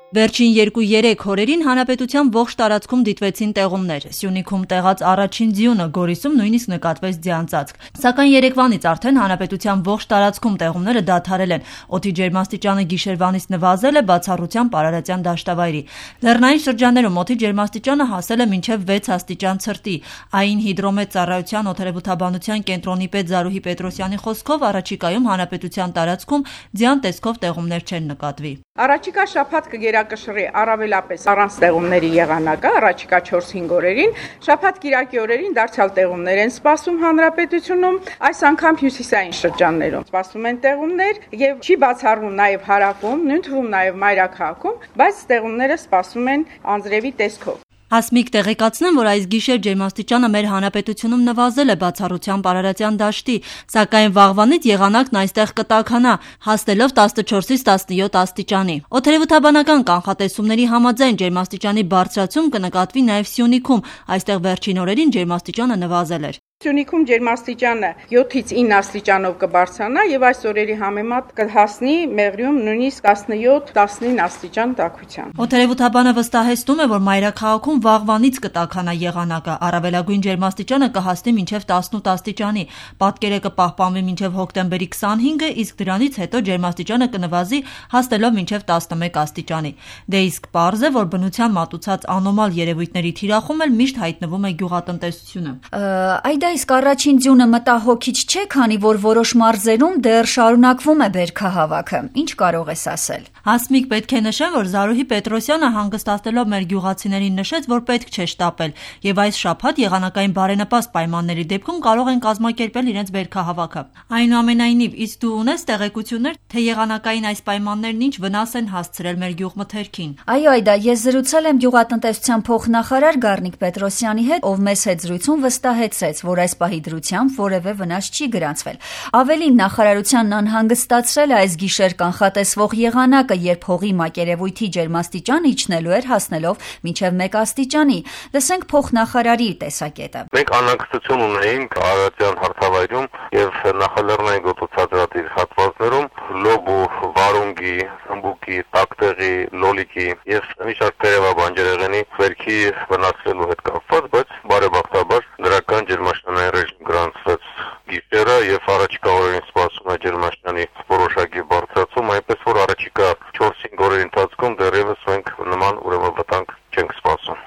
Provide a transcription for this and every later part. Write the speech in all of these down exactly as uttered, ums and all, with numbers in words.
Վերջին երկու-երեք օրերին հանրապետության ողջ տարածքում դիտվեցին տեղումներ։ Սյունիքում տեղած առաջին ձյունը, Գորիսում նույնիսկ նկատվեց ձյան ծածկ։ Սակայն երեկվանից արդեն հանրապետության ողջ տարածքում տեղումները դադարել են։ Օդի ջերմաստիճանը գիշերվանից նվազել է բացառությամբ Արարատյան դաշտավայրի։ Լեռնային շրջաններում օդի ջերմաստիճանը հասել է մինչև վեց աստիճան ցրտի։ Այն հիդրոմետ ծառայության օդերևութաբանության կենտրոնի պետ Զարուհի Պետրոսյանի խոսքով առաջիկայում հանրապետության տարածքում ձյան տեսքով տեղումներ չեն նկատվի։ Առաջիկա շաբաթ կգերակշռի առավելապես առանց տեղումների եղանակը առաջիկա չորս-հինգ օրերին, շաբաթ կիրակի օրերին դարձյալ տեղումներ են սպասվում հանրապետությունում, այս անգամ հյուսիսային շրջաններում սպասվում են տեղումներ եւ չի բացառվում նաեւ հարավում, նույն թվում նաեւ մայրաքաղաքում, բայց տեղումները սպասվում են անձրևի տեսքով։ Հասմիկ տեղեկացնեմ, որ այս գիշեր ջերմաստիճանը մեր հանրապետությունում նվազել է բացառությամբ Արարատյան դաշտի, սակայն վաղվանից եղանակն այստեղ կտաքանա, հասնելով տասնչորսից տասնյոթ աստիճանի։ Օդերևութաբանական կանխատեսումների համաձայն ջերմաստիճանի բարձրացում կնկատվի նաև Սյունիքում, այստեղ վերջին օրերին ջերմաստիճանը նվազել էր։ Սյունիքում ջերմաստիճանը յոթից ինը աստիճանով կբարձրանա եւ այս օրերի համեմատ կհասնի Մեղրիում նույնիսկ տասնյոթ տասնինը աստիճան տաքության։ Օդերևութաբանը վստահեցնում է, որ մայրաքաղաքում վաղվանից կտաքանա եղանակը, առավելագույն ջերմաստիճանը կհասնի մինչև տասնութ աստիճանի, պատկերը կպահպանվի մինչև հոկտեմբերի քսանհինգը, իսկ դրանից հետո ջերմաստիճանը կնվազի հասնելով մինչև տասնմեկ աստիճանի։ Դե իսկ պարզ է, որ բնության մատուցած անոմալ երևույթների թիրախում էլ միշտ հայտնվում է գյուղատնտեսությունը։ Այդ Իսկ առաջին ձյունը մտահոգիչ չէ, քանի որ որոշ մարզերում դեռ շարունակվում է բերքահավաքը։ Ինչ կարող ես ասել։ Հասմիկ, պետք է նշեմ, որ Զարուհի Պետրոսյանը հանգստացնելով մեր գյուղացիներին նշեց, որ պետք չէ շտապել, եւ այս շաբաթ եղանակային բարենպաստ պայմանների դեպքում կարող են կազմակերպել իրենց բերքահավաքը։ Այնուամենայնիվ, իսկ դու ունես տեղեկություններ, թե եղանակային այս պայմաններն ինչ վնաս են հասցրել մեր գյուղմթերքին։ Այո, այդա, ես զրուցել եմ գյուղատնտեսության փոխնախարար Գառնիկ Պետրոսյանի հետ, ով մեզ հետ զրույցում վստահեցրեց, որ այս պահի դրությամբ որևէ վնաս չի գրանցվել։ Ավելին, նախարարությանն անհանգստացրել է այս գիշեր կանխատեսվող եղանակը, երբ հողի մակերևույթի ջերմաստիճանը իջնելու էր հասնելով մինչև մեկ աստիճանի։ Լսենք փոխնախարարի տեսակետը։ Մենք անհանգստություն ունեինք Արարատյան հարթավայրում եւ նախալեռնային գոտուցածրատիր հատվածներում Լոբու, Վարունգի, Սմբուկի, Տակտեղի, Լոլիկի եւ մի շարք տերևաբանջերեղենի վերքի վնասվելու հետ կապված, բայց բարեբախտաբար դրական ջերմաշնանային ռեժիմ գրանցվեց գիշերը եւ առաջիկա օրերին սպասվում է ջերմաշնանի որոշակի բարձրացում, այնպես որ առաջիկա չորս-հինգ օրերի ընթացքում դեռևս մենք նման ուրեմն վտանգ չենք սպասում։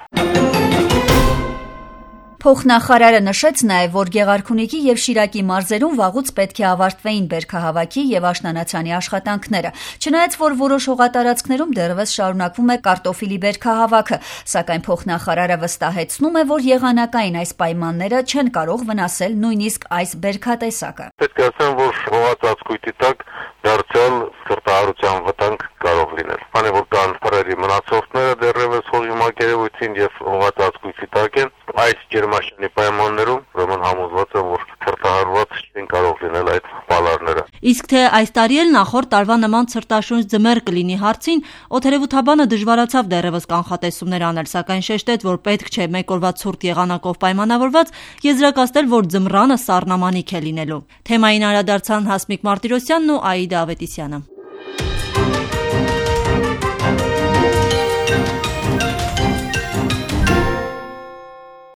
Փոխնախարարը նշեց նաև, որ Գեղարքունիքի եւ Շիրակի մարզերում վաղուց պետք է ավարտվեին բերքահավաքի եւ աշնանացանի աշխատանքները, չնայած որ որոշ հողատարածքներում դեռևս շարունակվում է կարտոֆիլի բերքահավաքը, սակայն փոխնախարարը վստահեցնում է, որ եղանակային այս պայմանները չեն կարող վնասել նույնիսկ այս բերքատեսակը։ Պետք է ասեմ, որ հողածածկույթի տակ դարձյալ սրտահարության վտանգ կարող լինել, քանի որ կան փրերի մնացորդները դեռևս հողի մակերևույթին եւ հողածածկույթի տակ են, այս ջերմաշնանի պայմաններում ուրեմն համոզված եմ, որ սրտահարված չեն կարող լինել այդ բալարները։ Իսկ թե այս տարի էլ նախորդ տարվա նման ցրտաշունչ ձմեռ կլինի հարցին, օդերևութաբանը դժվարացավ դեռևս կանխատեսումներ անել, սակայն շեշտեց, որ պետք չէ մեկ օրվա ցուրտ եղանակով պայմանավորված եզրակացնել, որ ձմռանը սառնամանիք է լինելու։ Թեմային անդրադարձան Հասմիկ Մարտիրոսյանն ու Աիդա Ավետիսյանը։